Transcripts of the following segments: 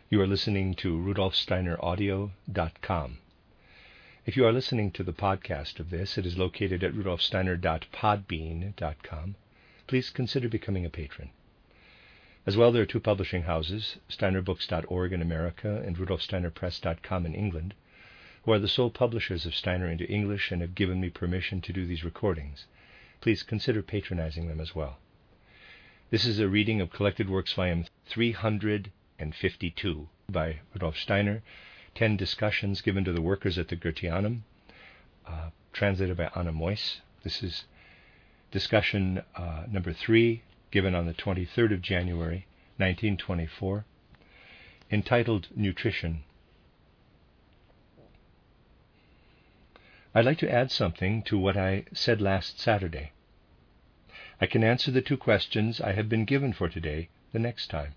You are listening to rudolfsteineraudio.com. If you are listening to the podcast of this, it is located at rudolfsteiner.podbean.com. Please consider becoming a patron. As well, there are two publishing houses, steinerbooks.org in America and rudolfsteinerpress.com in England, who are the sole publishers of Steiner into English and have given me permission to do these recordings. Please consider patronizing them as well. This is a reading of Collected Works Volume 352 by Rudolf Steiner, 10 discussions given to the workers at the Goetheanum, translated by Anna Moyse. This is discussion number 3, given on the 23rd of January, 1924, entitled Nutrition. I'd like to add something to what I said last Saturday. I can answer the two questions I have been given for today the next time.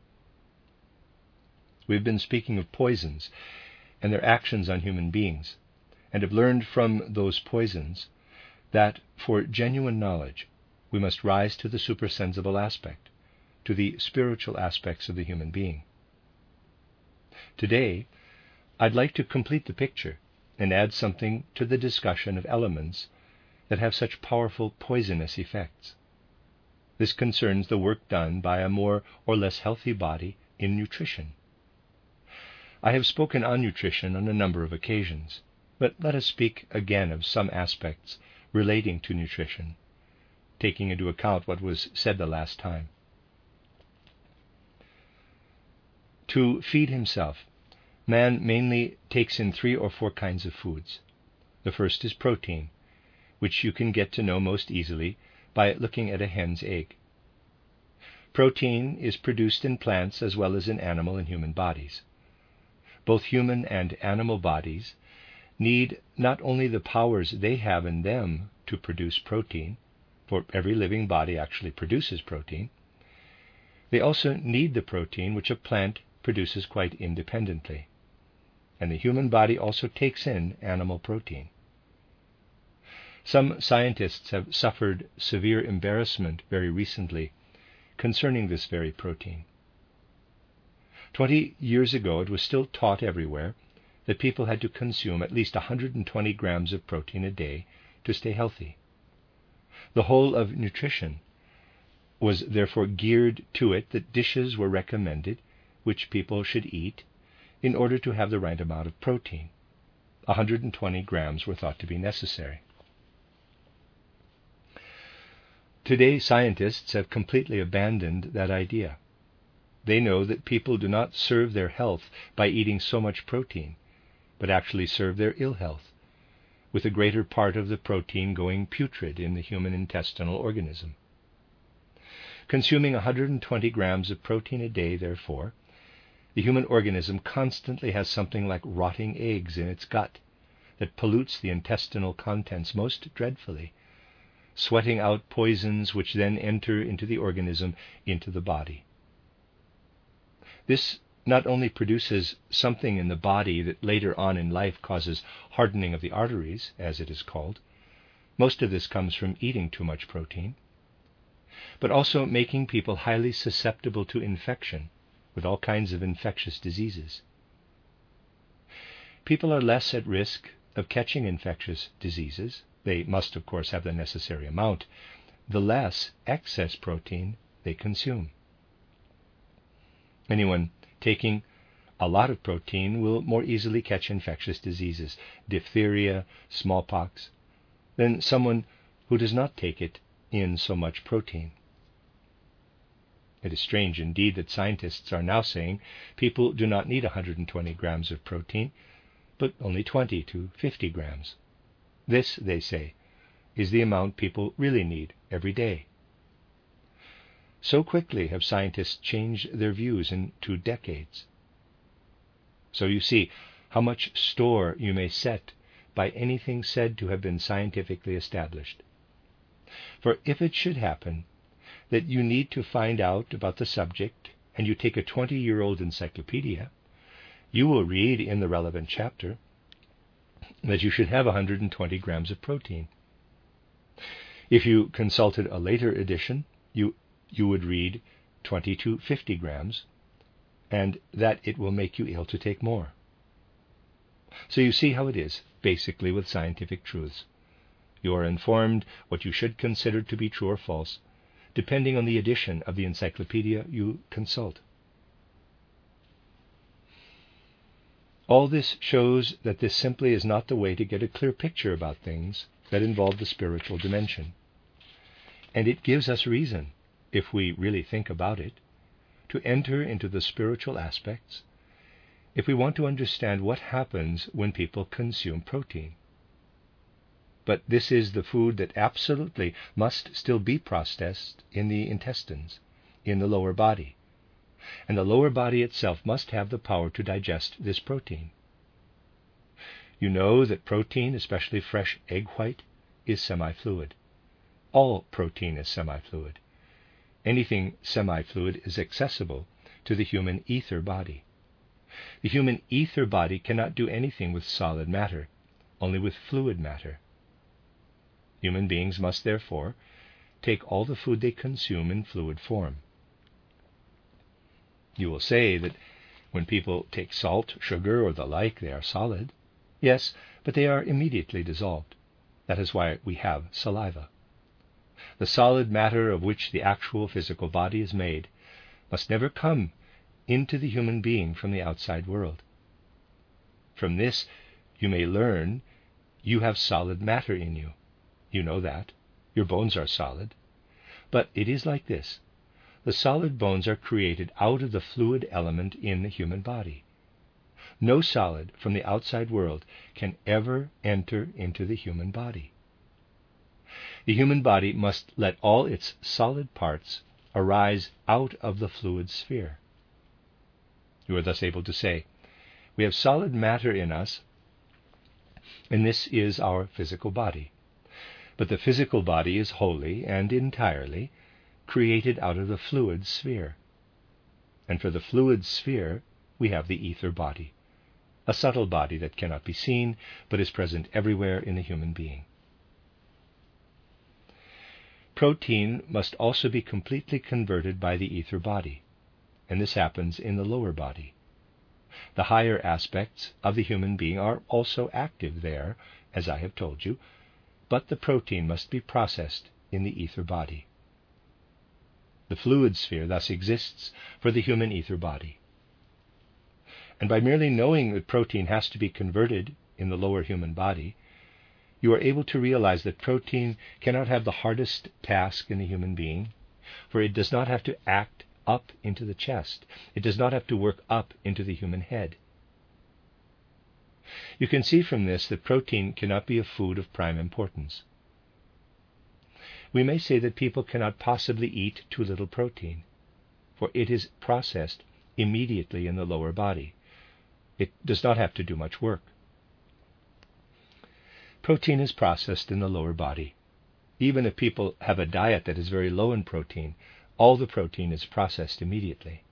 We've been speaking of poisons and their actions on human beings, and have learned from those poisons that for genuine knowledge we must rise to the supersensible aspect, to the spiritual aspects of the human being. Today, I'd like to complete the picture and add something to the discussion of elements that have such powerful poisonous effects. This concerns the work done by a more or less healthy body in nutrition. I have spoken on nutrition on a number of occasions, but let us speak again of some aspects relating to nutrition, taking into account what was said the last time. To feed himself, man mainly takes in 3 or 4 kinds of foods. The first is protein, which you can get to know most easily by looking at a hen's egg. Protein is produced in plants as well as in animal and human bodies. Both human and animal bodies need not only the powers they have in them to produce protein, for every living body actually produces protein, they also need the protein which a plant produces quite independently. And the human body also takes in animal protein. Some scientists have suffered severe embarrassment very recently concerning this very protein. 20 years ago, it was still taught everywhere that people had to consume at least 120 grams of protein a day to stay healthy. The whole of nutrition was therefore geared to it that dishes were recommended which people should eat in order to have the right amount of protein. 120 grams were thought to be necessary. Today, scientists have completely abandoned that idea. They know that people do not serve their health by eating so much protein, but actually serve their ill health, with the greater part of the protein going putrid in the human intestinal organism. Consuming 120 grams of protein a day, therefore, the human organism constantly has something like rotting eggs in its gut that pollutes the intestinal contents most dreadfully, sweating out poisons which then enter into the organism, into the body. This not only produces something in the body that later on in life causes hardening of the arteries, as it is called. Most of this comes from eating too much protein, but also making people highly susceptible to infection with all kinds of infectious diseases. People are less at risk of catching infectious diseases. They must, of course, have the necessary amount, the less excess protein they consume. Anyone taking a lot of protein will more easily catch infectious diseases, diphtheria, smallpox, than someone who does not take it in so much protein. It is strange indeed that scientists are now saying people do not need 120 grams of protein, but only 20 to 50 grams. This, they say, is the amount people really need every day. So quickly have scientists changed their views in 2 decades. So you see how much store you may set by anything said to have been scientifically established. For if it should happen that you need to find out about the subject and you take a 20-year-old encyclopedia, you will read in the relevant chapter that you should have 120 grams of protein. If you consulted a later edition, you would read 20 to 50 grams, and that it will make you ill to take more. So you see how it is, basically, with scientific truths. You are informed what you should consider to be true or false, depending on the edition of the encyclopedia you consult. All this shows that this simply is not the way to get a clear picture about things that involve the spiritual dimension. And it gives us reason, if we really think about it, to enter into the spiritual aspects if we want to understand what happens when people consume protein. But this is the food that absolutely must still be processed in the intestines, in the lower body. And the lower body itself must have the power to digest this protein. You know that protein, especially fresh egg white, is semi-fluid. All protein is semi-fluid. Anything semi-fluid is accessible to the human ether body. The human ether body cannot do anything with solid matter, only with fluid matter. Human beings must therefore take all the food they consume in fluid form. You will say that when people take salt, sugar, or the like, they are solid. Yes, but they are immediately dissolved. That is why we have saliva. The solid matter of which the actual physical body is made must never come into the human being from the outside world. From this you may learn you have solid matter in you. You know that. Your bones are solid. But it is like this. The solid bones are created out of the fluid element in the human body. No solid from the outside world can ever enter into the human body. The human body must let all its solid parts arise out of the fluid sphere. You are thus able to say, we have solid matter in us, and this is our physical body. But the physical body is wholly and entirely created out of the fluid sphere. And for the fluid sphere, we have the ether body, a subtle body that cannot be seen, but is present everywhere in the human being. Protein must also be completely converted by the ether body, and this happens in the lower body. The higher aspects of the human being are also active there, as I have told you, but the protein must be processed in the ether body. The fluid sphere thus exists for the human ether body. And by merely knowing that protein has to be converted in the lower human body, you are able to realize that protein cannot have the hardest task in the human being, for it does not have to act up into the chest. It does not have to work up into the human head. You can see from this that protein cannot be a food of prime importance. We may say that people cannot possibly eat too little protein, for it is processed immediately in the lower body. It does not have to do much work. Protein is processed in the lower body. Even if people have a diet that is very low in protein, all the protein is processed immediately.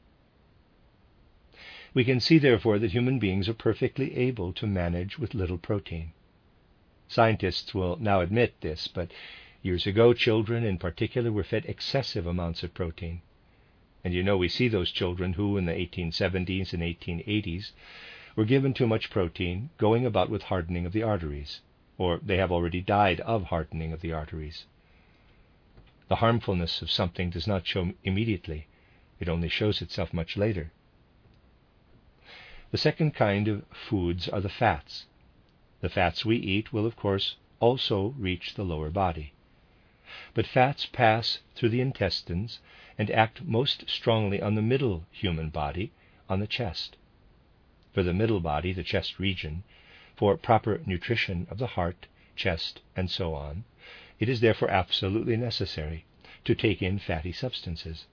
We can see, therefore, that human beings are perfectly able to manage with little protein. Scientists will now admit this, but years ago, children in particular were fed excessive amounts of protein. And you know, we see those children who, in the 1870s and 1880s, were given too much protein, going about with hardening of the arteries, or they have already died of hardening of the arteries. The harmfulness of something does not show immediately. It only shows itself much later. The second kind of foods are the fats. The fats we eat will, of course, also reach the lower body. But fats pass through the intestines and act most strongly on the middle human body, on the chest. For the middle body, the chest region, for proper nutrition of the heart, chest, and so on, it is therefore absolutely necessary to take in fatty substances.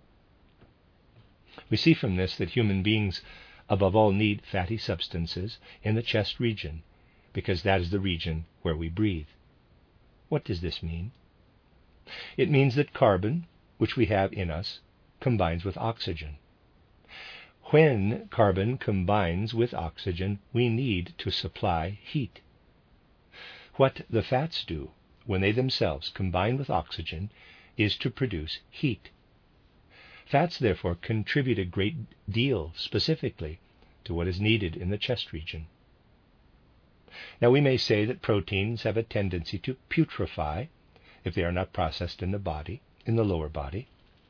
We see from this that human beings above all need fatty substances in the chest region, because that is the region where we breathe. What does this mean? It means that carbon, which we have in us, combines with oxygen. When carbon combines with oxygen, we need to supply heat. What the fats do when they themselves combine with oxygen is to produce heat. Fats, therefore, contribute a great deal specifically to what is needed in the chest region. Now, we may say that proteins have a tendency to putrefy if they are not processed in the body, in the lower body.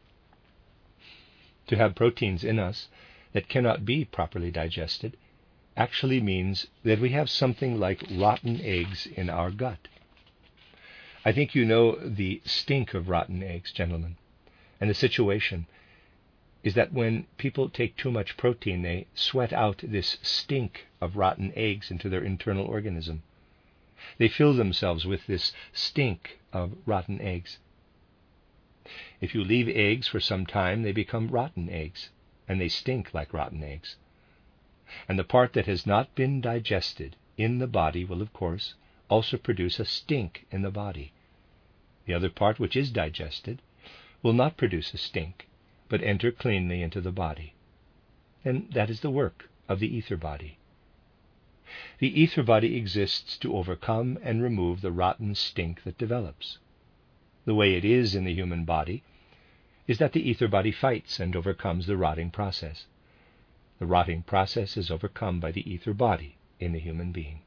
To have proteins in us that cannot be properly digested actually means that we have something like rotten eggs in our gut. I think you know the stink of rotten eggs, gentlemen. And the situation is that when people take too much protein, they sweat out this stink of rotten eggs into their internal organism. They fill themselves with this stink of rotten eggs. If you leave eggs for some time, they become rotten eggs, and they stink like rotten eggs. And the part that has not been digested in the body will, of course, also produce a stink in the body. The other part, which is digested, will not produce a stink, but enter cleanly into the body. And that is the work of the ether body. The ether body exists to overcome and remove the rotten stink that develops. The way it is in the human body is that the ether body fights and overcomes the rotting process. The rotting process is overcome by the ether body in the human being.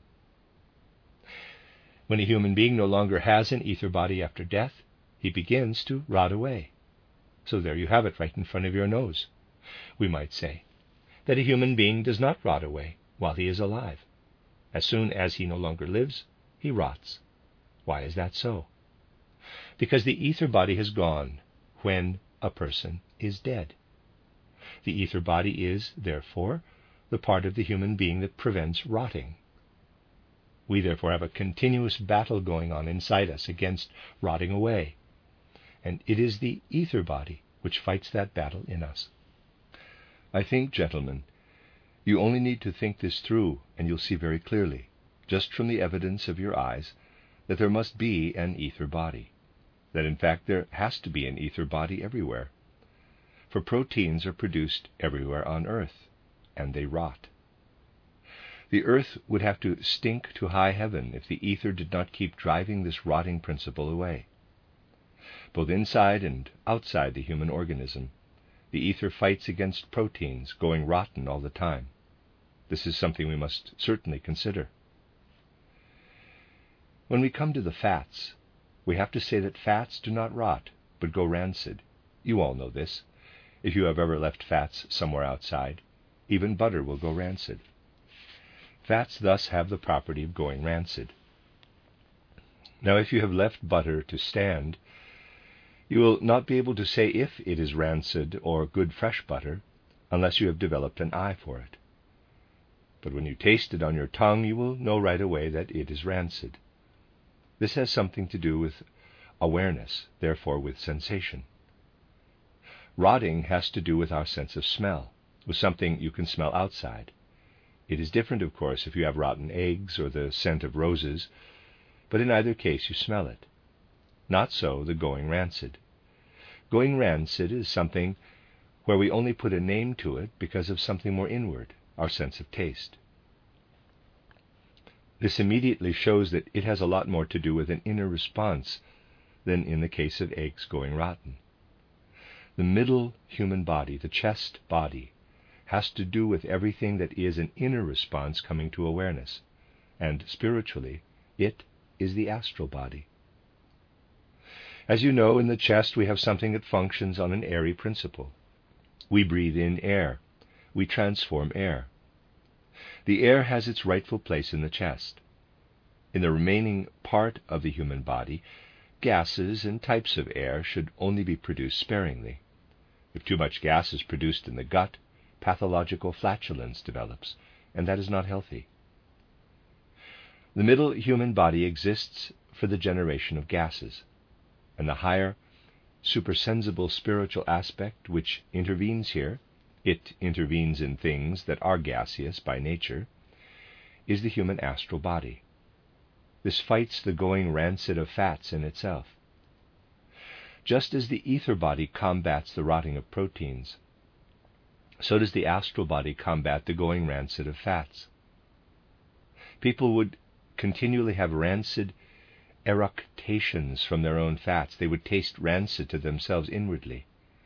When a human being no longer has an ether body after death, he begins to rot away. So there you have it right in front of your nose. We might say that a human being does not rot away while he is alive. As soon as he no longer lives, he rots. Why is that so? Because the ether body has gone when a person is dead. The ether body is, therefore, the part of the human being that prevents rotting. We therefore have a continuous battle going on inside us against rotting away. And it is the ether body which fights that battle in us. I think, gentlemen, you only need to think this through, and you'll see very clearly, just from the evidence of your eyes, that there must be an ether body. That in fact there has to be an ether body everywhere. For proteins are produced everywhere on earth, and they rot. The earth would have to stink to high heaven if the ether did not keep driving this rotting principle away. Both inside and outside the human organism, the ether fights against proteins going rotten all the time. This is something we must certainly consider. When we come to the fats, we have to say that fats do not rot, but go rancid. You all know this. If you have ever left fats somewhere outside, even butter will go rancid. Fats thus have the property of going rancid. Now, if you have left butter to stand, you will not be able to say if it is rancid or good fresh butter unless you have developed an eye for it. But when you taste it on your tongue, you will know right away that it is rancid. This has something to do with awareness, therefore with sensation. Rotting has to do with our sense of smell, with something you can smell outside. It is different, of course, if you have rotten eggs or the scent of roses, but in either case you smell it. Not so the going rancid. Going rancid is something where we only put a name to it because of something more inward, our sense of taste. This immediately shows that it has a lot more to do with an inner response than in the case of eggs going rotten. The middle human body, the chest body, has to do with everything that is an inner response coming to awareness, and spiritually, it is the astral body. As you know, in the chest we have something that functions on an airy principle. We breathe in air. We transform air. The air has its rightful place in the chest. In the remaining part of the human body, gases and types of air should only be produced sparingly. If too much gas is produced in the gut, pathological flatulence develops, and that is not healthy. The middle human body exists for the generation of gases, and the higher, supersensible spiritual aspect which intervenes here, it intervenes in things that are gaseous by nature, is the human astral body. This fights the going rancid of fats in itself. Just as the ether body combats the rotting of proteins, so does the astral body combat the going rancid of fats. People would continually have rancid eructations from their own fats. They would taste rancid to themselves inwardly.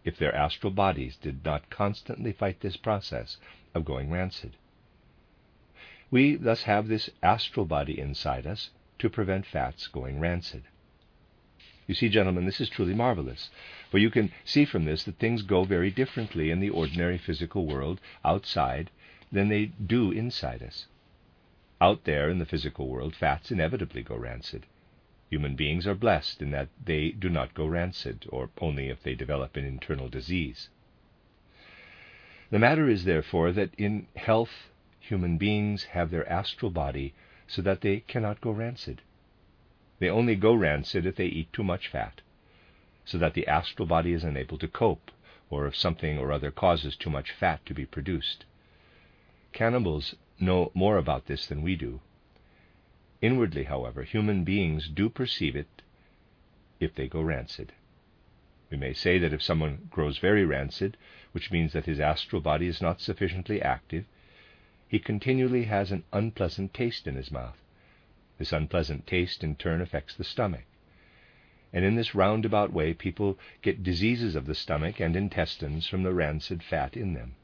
if their astral bodies did not constantly fight this process of going rancid. We thus have this astral body inside us to prevent fats going rancid. You see, gentlemen, this is truly marvelous, for you can see from this that things go very differently in the ordinary physical world outside than they do inside us. Out there in the physical world, fats inevitably go rancid. Human beings are blessed in that they do not go rancid, or only if they develop an internal disease. The matter is, therefore, that in health, human beings have their astral body so that they cannot go rancid. They only go rancid if they eat too much fat, so that the astral body is unable to cope, or if something or other causes too much fat to be produced. Cannibals know more about this than we do. Inwardly, however, human beings do perceive it if they go rancid. We may say that if someone grows very rancid, which means that his astral body is not sufficiently active, he continually has an unpleasant taste in his mouth. This unpleasant taste in turn affects the stomach. And in this roundabout way, people get diseases of the stomach and intestines from the rancid fat in them.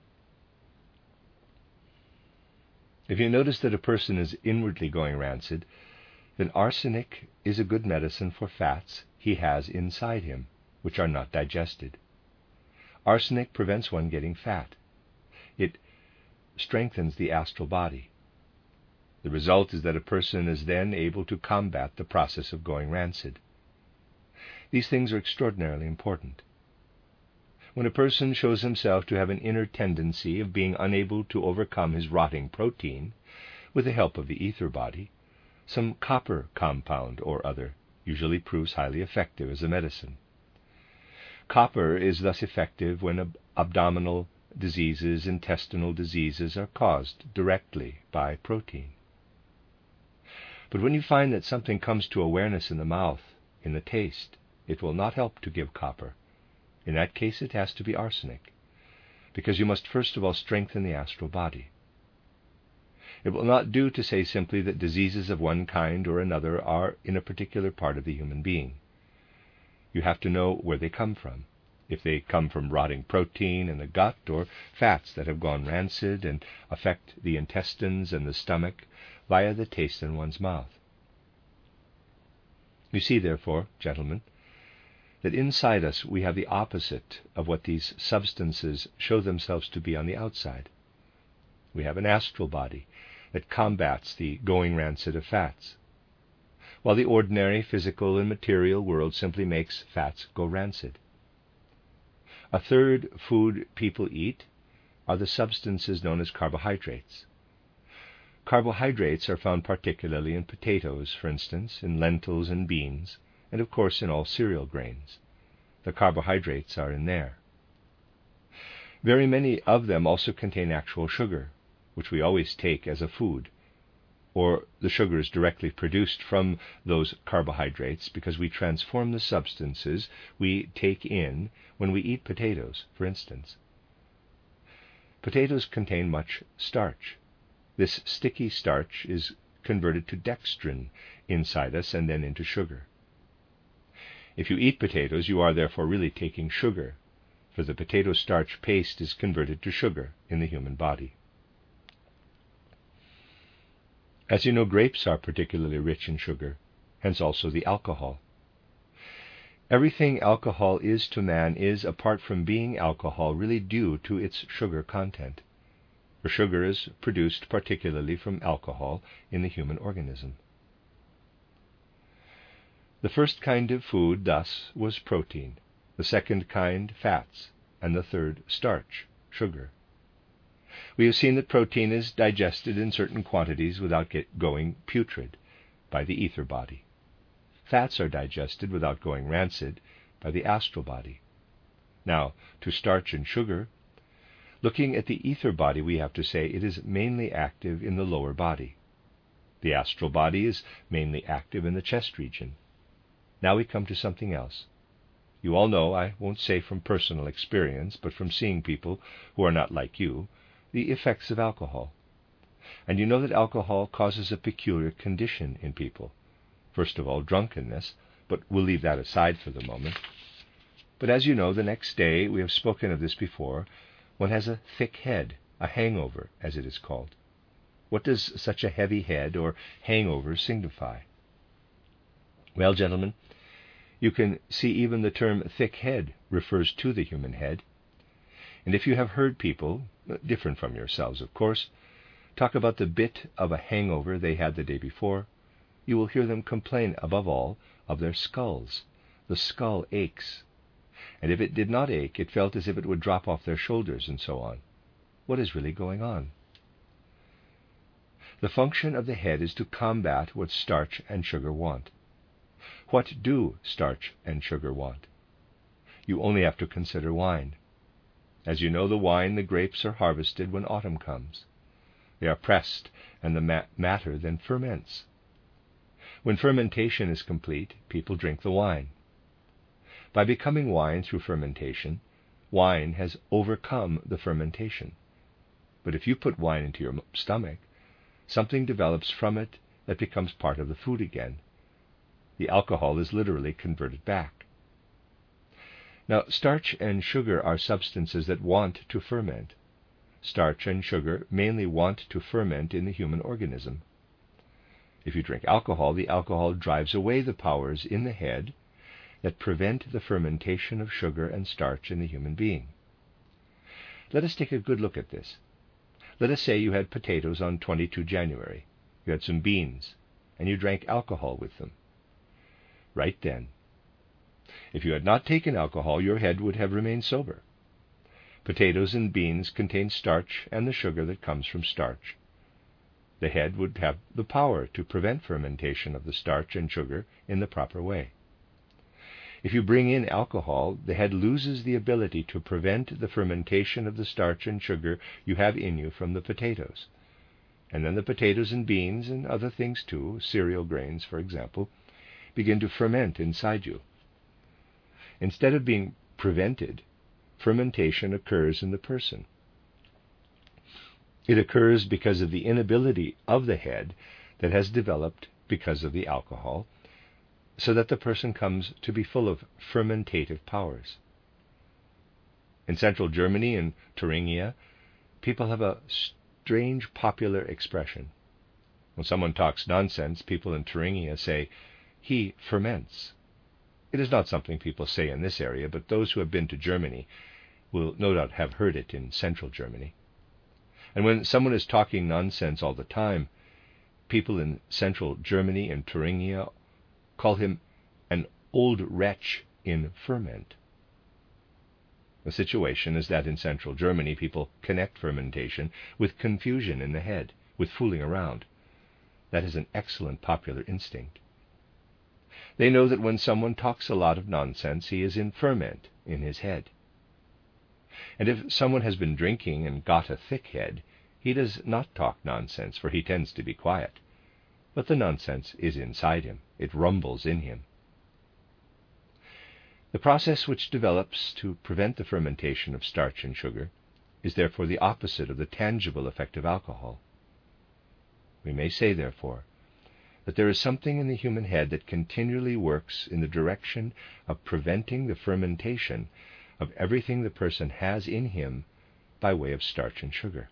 If you notice that a person is inwardly going rancid, then arsenic is a good medicine for fats he has inside him, which are not digested. Arsenic prevents one getting fat. It strengthens the astral body. The result is that a person is then able to combat the process of going rancid. These things are extraordinarily important. When a person shows himself to have an inner tendency of being unable to overcome his rotting protein, with the help of the ether body, some copper compound or other usually proves highly effective as a medicine. Copper is thus effective when abdominal diseases, intestinal diseases are caused directly by protein. But when you find that something comes to awareness in the mouth, in the taste, it will not help to give copper. In that case, it has to be arsenic, because you must first of all strengthen the astral body. It will not do to say simply that diseases of one kind or another are in a particular part of the human being. You have to know where they come from. If they come from rotting protein in the gut, or fats that have gone rancid and affect the intestines and the stomach via the taste in one's mouth. You see, therefore, gentlemen, that inside us we have the opposite of what these substances show themselves to be on the outside. We have an astral body that combats the going rancid of fats, while the ordinary physical and material world simply makes fats go rancid. A third food people eat are the substances known as carbohydrates. Carbohydrates are found particularly in potatoes, for instance, in lentils and beans, and of course in all cereal grains. The carbohydrates are in there. Very many of them also contain actual sugar, which we always take as a food, or the sugar is directly produced from those carbohydrates because we transform the substances we take in when we eat potatoes, for instance. Potatoes contain much starch. This sticky starch is converted to dextrin inside us and then into sugar. If you eat potatoes, you are therefore really taking sugar, for the potato starch paste is converted to sugar in the human body. As you know, grapes are particularly rich in sugar, hence also the alcohol. Everything alcohol is to man is, apart from being alcohol, really due to its sugar content. For sugar is produced particularly from alcohol in the human organism. The first kind of food, thus, was protein, the second kind, fats, and the third, starch, sugar. We have seen that protein is digested in certain quantities without going putrid by the ether body. Fats are digested without going rancid by the astral body. Now, to starch and sugar, looking at the ether body, we have to say it is mainly active in the lower body. The astral body is mainly active in the chest region. Now we come to something else. You all know, I won't say from personal experience, but from seeing people who are not like you, the effects of alcohol. And you know that alcohol causes a peculiar condition in people. First of all, drunkenness, but we'll leave that aside for the moment. But as you know, the next day, we have spoken of this before, one has a thick head, a hangover, as it is called. What does such a heavy head or hangover signify? Well, gentlemen, you can see even the term thick head refers to the human head. And if you have heard people, different from yourselves of course, talk about the bit of a hangover they had the day before, you will hear them complain above all of their skulls. The skull aches. And if it did not ache, it felt as if it would drop off their shoulders and so on. What is really going on? The function of the head is to combat what starch and sugar want. What do starch and sugar want? You only have to consider wine. As you know, the grapes are harvested when autumn comes. They are pressed, and the matter then ferments. When fermentation is complete, people drink the wine. By becoming wine through fermentation, wine has overcome the fermentation. But if you put wine into your stomach, something develops from it that becomes part of the food again. The alcohol is literally converted back. Now, starch and sugar are substances that want to ferment. Starch and sugar mainly want to ferment in the human organism. If you drink alcohol, the alcohol drives away the powers in the head that prevent the fermentation of sugar and starch in the human being. Let us take a good look at this. Let us say you had potatoes on 22 January. You had some beans, and you drank alcohol with them. Right then, if you had not taken alcohol, your head would have remained sober. Potatoes and beans contain starch and the sugar that comes from starch. The head would have the power to prevent fermentation of the starch and sugar in the proper way. If you bring in alcohol, the head loses the ability to prevent the fermentation of the starch and sugar you have in you from the potatoes. And then the potatoes and beans, and other things too, cereal grains, for example, begin to ferment inside you. Instead of being prevented, fermentation occurs in the person. It occurs because of the inability of the head that has developed because of the alcohol, so that the person comes to be full of fermentative powers. In central Germany and Thuringia, people have a strange popular expression. When someone talks nonsense, people in Thuringia say, "He ferments." It is not something people say in this area, but those who have been to Germany will no doubt have heard it in central Germany. And when someone is talking nonsense all the time, people in central Germany and Thuringia call him an old wretch in ferment. The situation is that in central Germany people connect fermentation with confusion in the head, with fooling around. That is an excellent popular instinct. They know that when someone talks a lot of nonsense, he is in ferment in his head. And if someone has been drinking and got a thick head, he does not talk nonsense, for he tends to be quiet. But the nonsense is inside him. It rumbles in him. The process which develops to prevent the fermentation of starch and sugar is therefore the opposite of the tangible effect of alcohol. We may say, therefore, that there is something in the human head that continually works in the direction of preventing the fermentation of everything the person has in him by way of starch and sugar.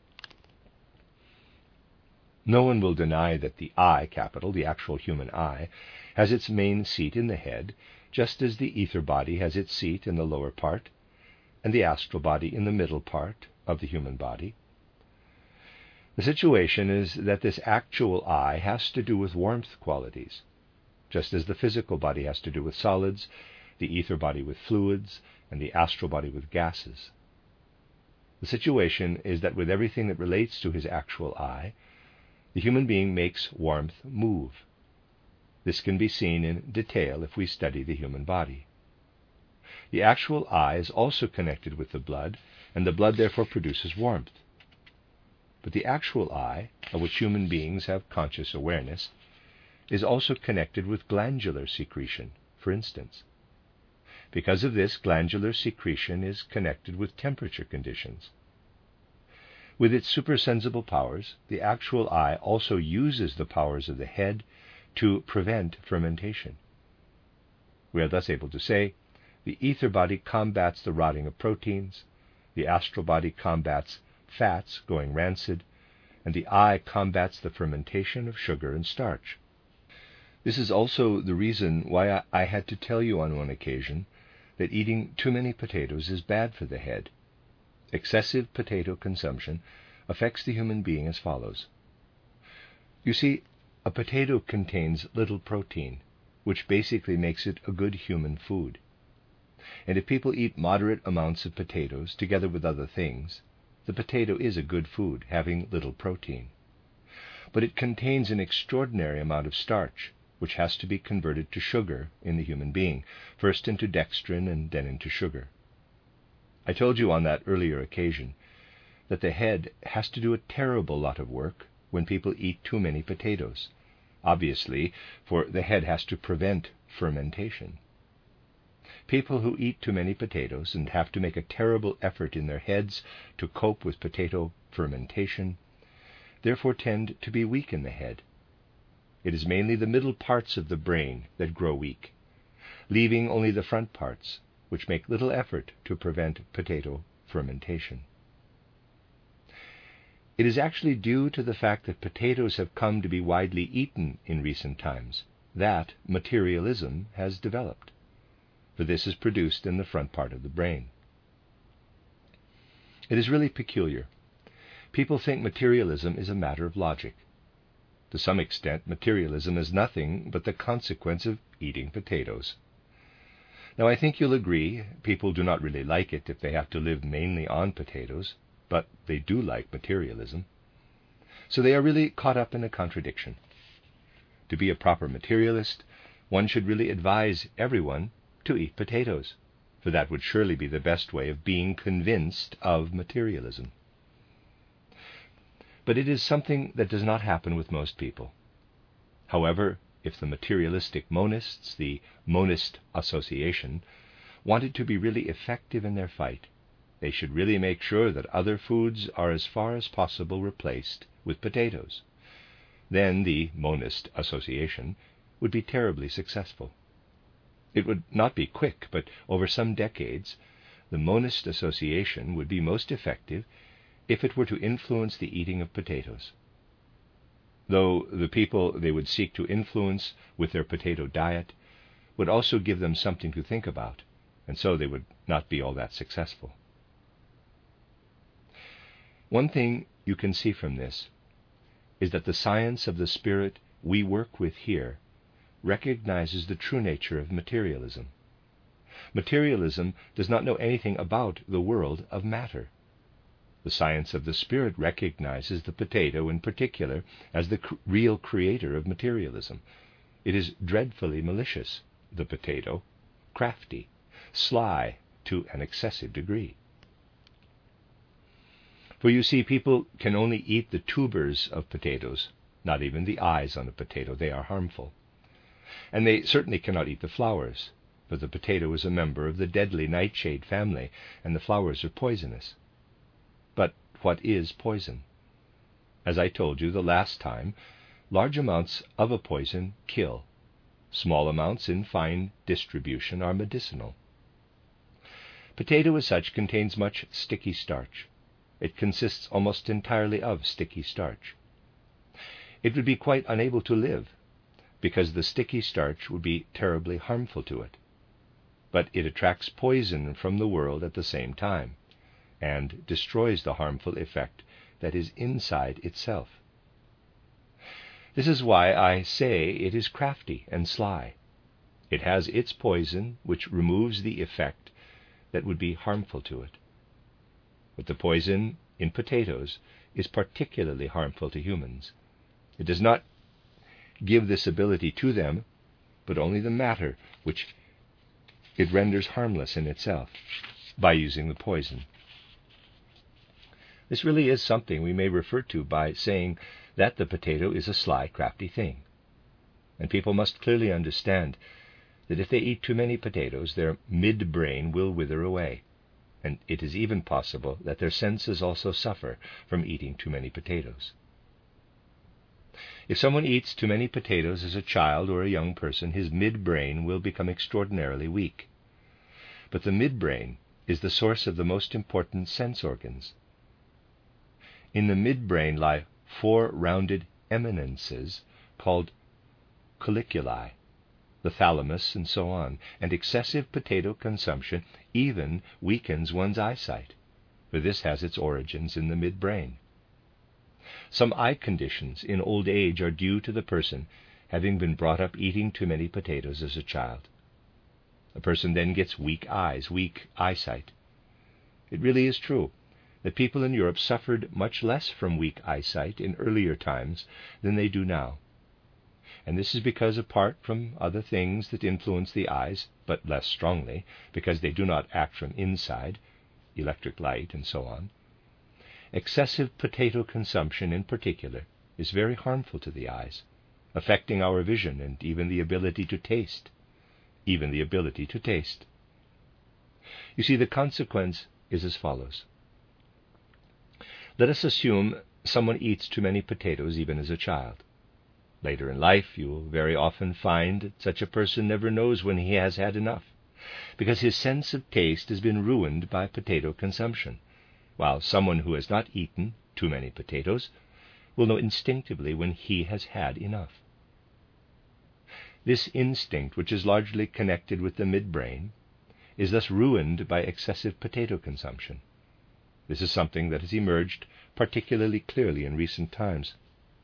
No one will deny that the I capital, the actual human I, has its main seat in the head, just as the ether body has its seat in the lower part, and the astral body in the middle part of the human body. The situation is that this actual I has to do with warmth qualities, just as the physical body has to do with solids, the ether body with fluids, and the astral body with gases. The situation is that with everything that relates to his actual I, the human being makes warmth move. This can be seen in detail if we study the human body. The actual I is also connected with the blood, and the blood therefore produces warmth. But the actual I, of which human beings have conscious awareness, is also connected with glandular secretion, for instance. Because of this, glandular secretion is connected with temperature conditions. With its supersensible powers, the actual I also uses the powers of the head to prevent fermentation. We are thus able to say The ether body combats the rotting of proteins, the astral body combats fats going rancid, and the eye combats the fermentation of sugar and starch. This is also the reason why I had to tell you on one occasion that eating too many potatoes is bad for the head. Excessive potato consumption affects the human being as follows. You see, a potato contains little protein, which basically makes it a good human food. And if people eat moderate amounts of potatoes together with other things, the potato is a good food, having little protein. But it contains an extraordinary amount of starch, which has to be converted to sugar in the human being, first into dextrin and then into sugar. I told you on that earlier occasion that the head has to do a terrible lot of work when people eat too many potatoes, obviously, for the head has to prevent fermentation. People who eat too many potatoes and have to make a terrible effort in their heads to cope with potato fermentation, therefore tend to be weak in the head. It is mainly the middle parts of the brain that grow weak, leaving only the front parts, which make little effort to prevent potato fermentation. It is actually due to the fact that potatoes have come to be widely eaten in recent times that materialism has developed, for this is produced in the front part of the brain. It is really peculiar. People think materialism is a matter of logic. To some extent, materialism is nothing but the consequence of eating potatoes. Now, I think you'll agree, people do not really like it if they have to live mainly on potatoes, but they do like materialism. So they are really caught up in a contradiction. To be a proper materialist, one should really advise everyone to eat potatoes, for that would surely be the best way of being convinced of materialism. But it is something that does not happen with most people. However, if the materialistic monists, the Monist Association, wanted to be really effective in their fight, they should really make sure that other foods are as far as possible replaced with potatoes. Then the Monist Association would be terribly successful. It would not be quick, but over some decades, the Monist Association would be most effective if it were to influence the eating of potatoes. Though the people they would seek to influence with their potato diet would also give them something to think about, and so they would not be all that successful. One thing you can see from this is that the science of the spirit we work with here recognizes the true nature of materialism. Materialism does not know anything about the world of matter. The science of the spirit recognizes the potato in particular as the real creator of materialism. It is dreadfully malicious, the potato, crafty, sly to an excessive degree. For you see, people can only eat the tubers of potatoes, not even the eyes on a potato. They are harmful. And they certainly cannot eat the flowers, for the potato is a member of the deadly nightshade family, and the flowers are poisonous. But what is poison? As I told you the last time, large amounts of a poison kill. Small amounts in fine distribution are medicinal. Potato as such contains much sticky starch. It consists almost entirely of sticky starch. It would be quite unable to live, because the sticky starch would be terribly harmful to it. But it attracts poison from the world at the same time, and destroys the harmful effect that is inside itself. This is why I say it is crafty and sly. It has its poison, which removes the effect that would be harmful to it. But the poison in potatoes is particularly harmful to humans. It does not give this ability to them, but only the matter which it renders harmless in itself by using the poison. This really is something we may refer to by saying that the potato is a sly, crafty thing. And people must clearly understand that if they eat too many potatoes, their midbrain will wither away, and it is even possible that their senses also suffer from eating too many potatoes. If someone eats too many potatoes as a child or a young person, his midbrain will become extraordinarily weak. but the midbrain is the source of the most important sense organs. In the midbrain lie 4 rounded eminences called colliculi, the thalamus, and so on, and excessive potato consumption even weakens one's eyesight, for this has its origins in the midbrain. Some eye conditions in old age are due to the person having been brought up eating too many potatoes as a child. A person then gets weak eyes, weak eyesight. It really is true that people in Europe suffered much less from weak eyesight in earlier times than they do now. And this is because, apart from other things that influence the eyes, but less strongly, because they do not act from inside, electric light and so on, excessive potato consumption in particular is very harmful to the eyes, affecting our vision and even the ability to taste. You see, the consequence is as follows. Let us assume someone eats too many potatoes even as a child. Later in life, you will very often find that such a person never knows when he has had enough, because his sense of taste has been ruined by potato consumption, while someone who has not eaten too many potatoes will know instinctively when he has had enough. This instinct, which is largely connected with the midbrain, is thus ruined by excessive potato consumption. This is something that has emerged particularly clearly in recent times.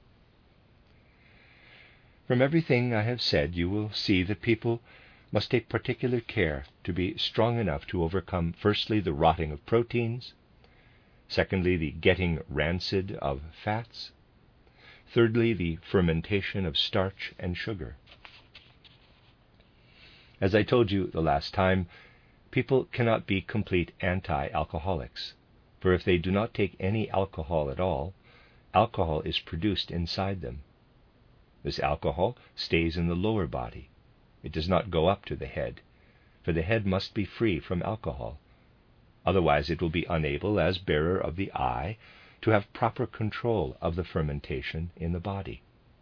From everything I have said, you will see that people must take particular care to be strong enough to overcome, firstly, the rotting of proteins, secondly, the getting rancid of fats, thirdly, the fermentation of starch and sugar. As I told you the last time, people cannot be complete anti-alcoholics, for if they do not take any alcohol at all, alcohol is produced inside them. This alcohol stays in the lower body. It does not go up to the head, for the head must be free from alcohol. Otherwise it will be unable, as bearer of the eye, to have proper control of the fermentation in the body.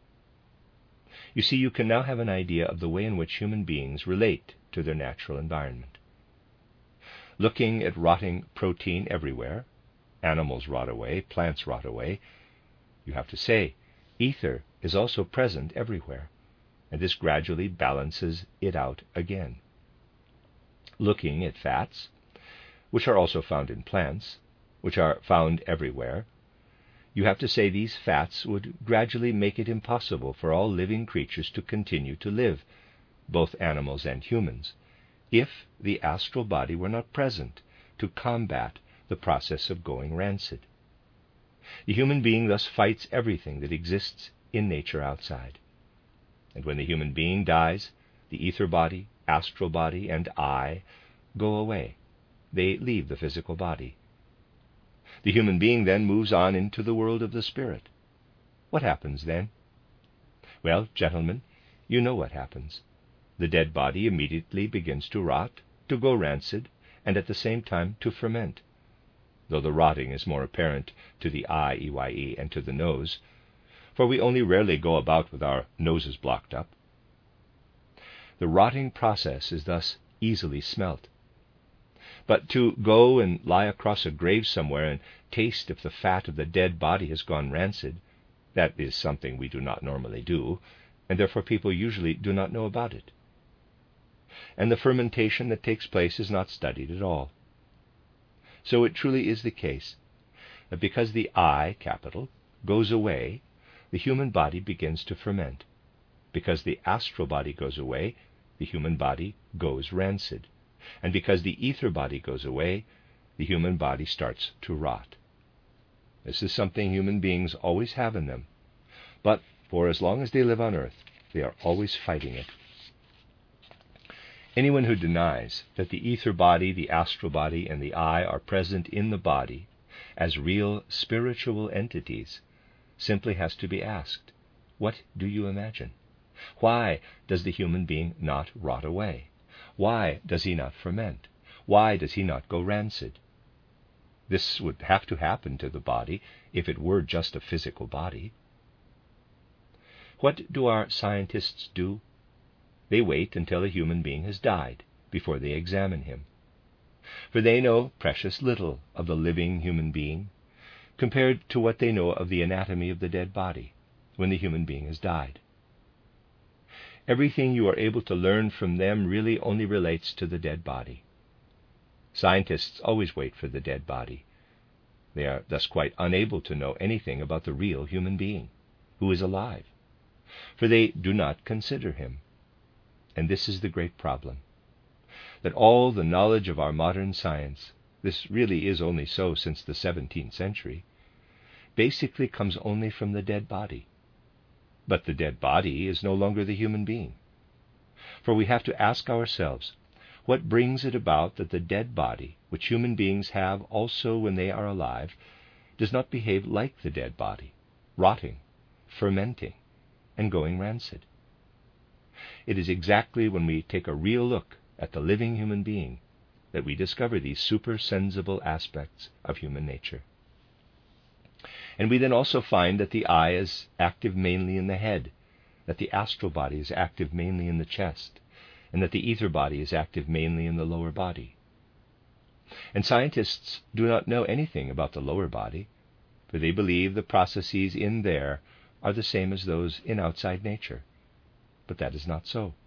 You see, you can now have an idea of the way in which human beings relate to their natural environment. Looking at rotting protein everywhere, animals rot away, plants rot away, you have to say, ether is also present everywhere, and this gradually balances it out again. Looking at fats, which are also found in plants, which are found everywhere, you have to say these fats would gradually make it impossible for all living creatures to continue to live, both animals and humans, if the astral body were not present to combat the process of going rancid. The human being thus fights everything that exists in nature outside. And when the human being dies, the ether body, astral body, and I go away. They leave the physical body. The human being then moves on into the world of the spirit. What happens then? Well, gentlemen, you know what happens. The dead body immediately begins to rot, to go rancid, and at the same time to ferment, though the rotting is more apparent to the eye, EYE, and to the nose, for we only rarely go about with our noses blocked up. The rotting process is thus easily smelt. But to go and lie across a grave somewhere and taste if the fat of the dead body has gone rancid, that is something we do not normally do, and therefore people usually do not know about it. And the fermentation that takes place is not studied at all. So it truly is the case that because the I, capital, goes away, the human body begins to ferment. Because the astral body goes away, the human body goes rancid. And because the ether body goes away, the human body starts to rot. This is something human beings always have in them, but for as long as they live on earth, they are always fighting it. Anyone who denies that the ether body, the astral body, and the I are present in the body as real spiritual entities simply has to be asked, what do you imagine? Why does the human being not rot away? Why does he not ferment? Why does he not go rancid? This would have to happen to the body if it were just a physical body. What do our scientists do? They wait until a human being has died before they examine him. For they know precious little of the living human being, compared to what they know of the anatomy of the dead body when the human being has died. Everything you are able to learn from them really only relates to the dead body. Scientists always wait for the dead body. They are thus quite unable to know anything about the real human being, who is alive, for they do not consider him. And this is the great problem, that all the knowledge of our modern science, this really is only so since the 17th century, basically comes only from the dead body. But the dead body is no longer the human being. For we have to ask ourselves, what brings it about that the dead body, which human beings have also when they are alive, does not behave like the dead body, rotting, fermenting, and going rancid? It is exactly when we take a real look at the living human being that we discover these supersensible aspects of human nature. And we then also find that the eye is active mainly in the head, that the astral body is active mainly in the chest, and that the ether body is active mainly in the lower body. And scientists do not know anything about the lower body, for they believe the processes in there are the same as those in outside nature. But that is not so.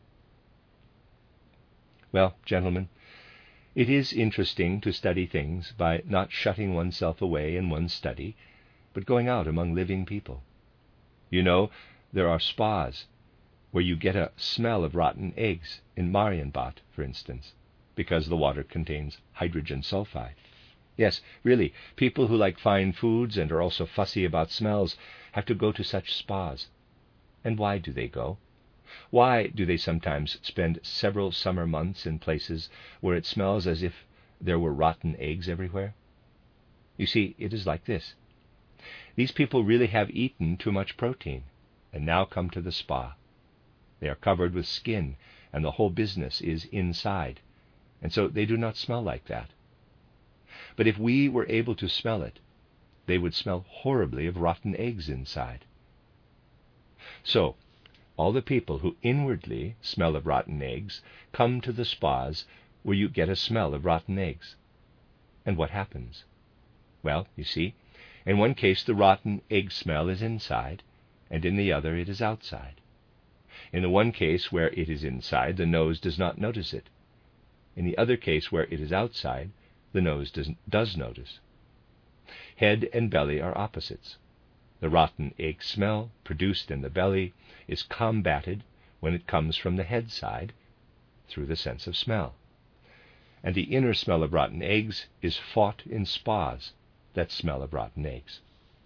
Well, gentlemen, it is interesting to study things by not shutting oneself away in one's study, but going out among living people. You know, there are spas where you get a smell of rotten eggs, in Marienbad, for instance, because the water contains hydrogen sulfide. Yes, really, people who like fine foods and are also fussy about smells have to go to such spas. And why do they go? Why do they sometimes spend several summer months in places where it smells as if there were rotten eggs everywhere? You see, it is like this. These people really have eaten too much protein, and now come to the spa. They are covered with skin, and the whole business is inside, and so they do not smell like that. But if we were able to smell it, they would smell horribly of rotten eggs inside. So, all the people who inwardly smell of rotten eggs come to the spas where you get a smell of rotten eggs. And what happens? Well, you see, in one case the rotten egg smell is inside, and in the other it is outside. In the one case where it is inside, the nose does not notice it. In the other case where it is outside, the nose does notice. Head and belly are opposites. The rotten egg smell produced in the belly is combated when it comes from the head side through the sense of smell. And the inner smell of rotten eggs is fought in spas that smell of rotten eggs.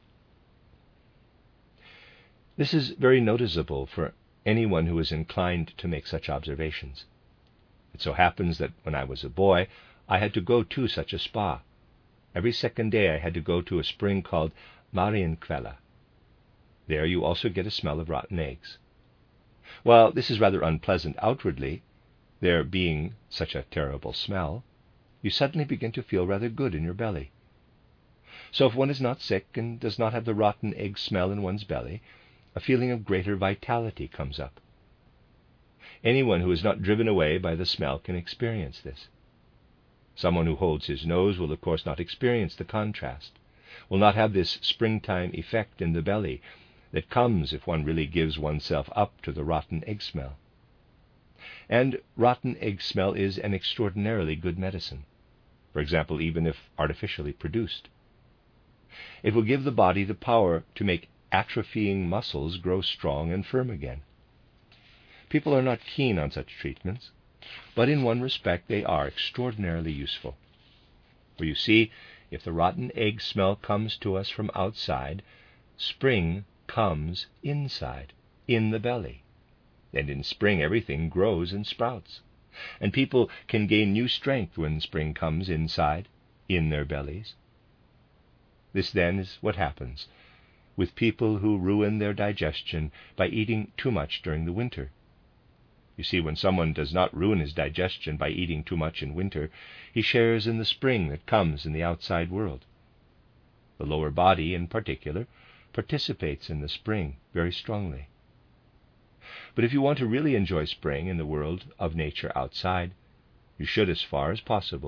This is very noticeable for anyone who is inclined to make such observations. It so happens that when I was a boy, I had to go to such a spa. Every second day I had to go to a spring called Marienquelle. There you also get a smell of rotten eggs. While this is rather unpleasant outwardly, there being such a terrible smell, you suddenly begin to feel rather good in your belly. So if one is not sick and does not have the rotten egg smell in one's belly, a feeling of greater vitality comes up. Anyone who is not driven away by the smell can experience this. Someone who holds his nose will of course not experience the contrast, will not have this springtime effect in the belly that comes if one really gives oneself up to the rotten egg smell. And rotten egg smell is an extraordinarily good medicine, for example, even if artificially produced. It will give the body the power to make atrophying muscles grow strong and firm again. People are not keen on such treatments, but in one respect they are extraordinarily useful. For you see, if the rotten egg smell comes to us from outside, spring comes inside, in the belly. And in spring everything grows and sprouts, and people can gain new strength when spring comes inside, in their bellies. This then is what happens with people who ruin their digestion by eating too much during the winter. You see, when someone does not ruin his digestion by eating too much in winter, he shares in the spring that comes in the outside world. The lower body, in particular, participates in the spring very strongly. But if you want to really enjoy spring in the world of nature outside, you should, as far as possible,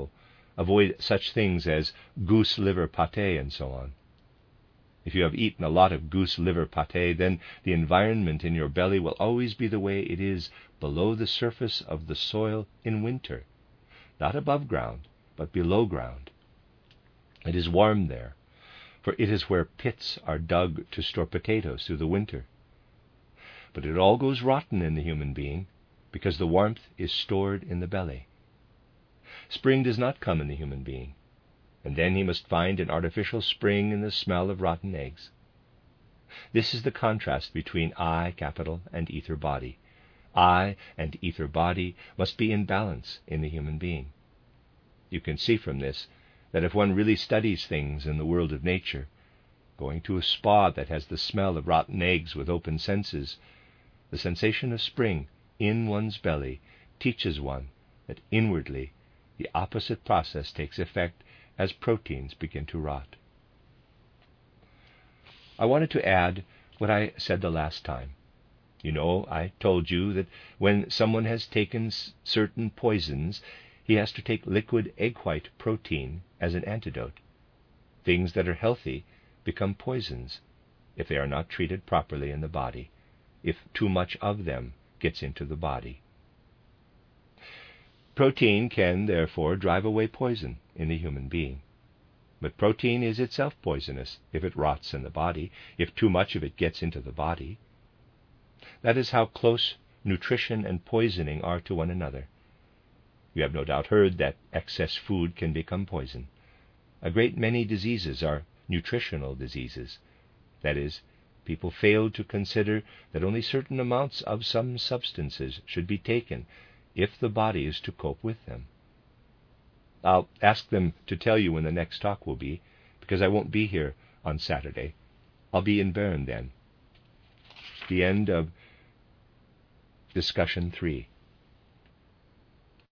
Avoid such things as goose liver pâté and so on. If you have eaten a lot of goose liver pâté, then the environment in your belly will always be the way it is below the surface of the soil in winter. Not above ground, but below ground. It is warm there, for it is where pits are dug to store potatoes through the winter. But it all goes rotten in the human being, because the warmth is stored in the belly. Spring does not come in the human being, and then he must find an artificial spring in the smell of rotten eggs. This is the contrast between I, capital, and ether body. I and ether body must be in balance in the human being. You can see from this that if one really studies things in the world of nature, going to a spa that has the smell of rotten eggs with open senses, the sensation of spring in one's belly teaches one that inwardly the opposite process takes effect as proteins begin to rot. I wanted to add what I said the last time. You know, I told you that when someone has taken certain poisons, he has to take liquid egg white protein as an antidote. Things that are healthy become poisons if they are not treated properly in the body, if too much of them gets into the body. Protein can, therefore, drive away poison in the human being. But protein is itself poisonous if it rots in the body, if too much of it gets into the body. That is how close nutrition and poisoning are to one another. You have no doubt heard that excess food can become poison. A great many diseases are nutritional diseases. That is, people fail to consider that only certain amounts of some substances should be taken if the body is to cope with them. I'll ask them to tell you when the next talk will be, because I won't be here on Saturday. I'll be in Bern then. The end of discussion 3.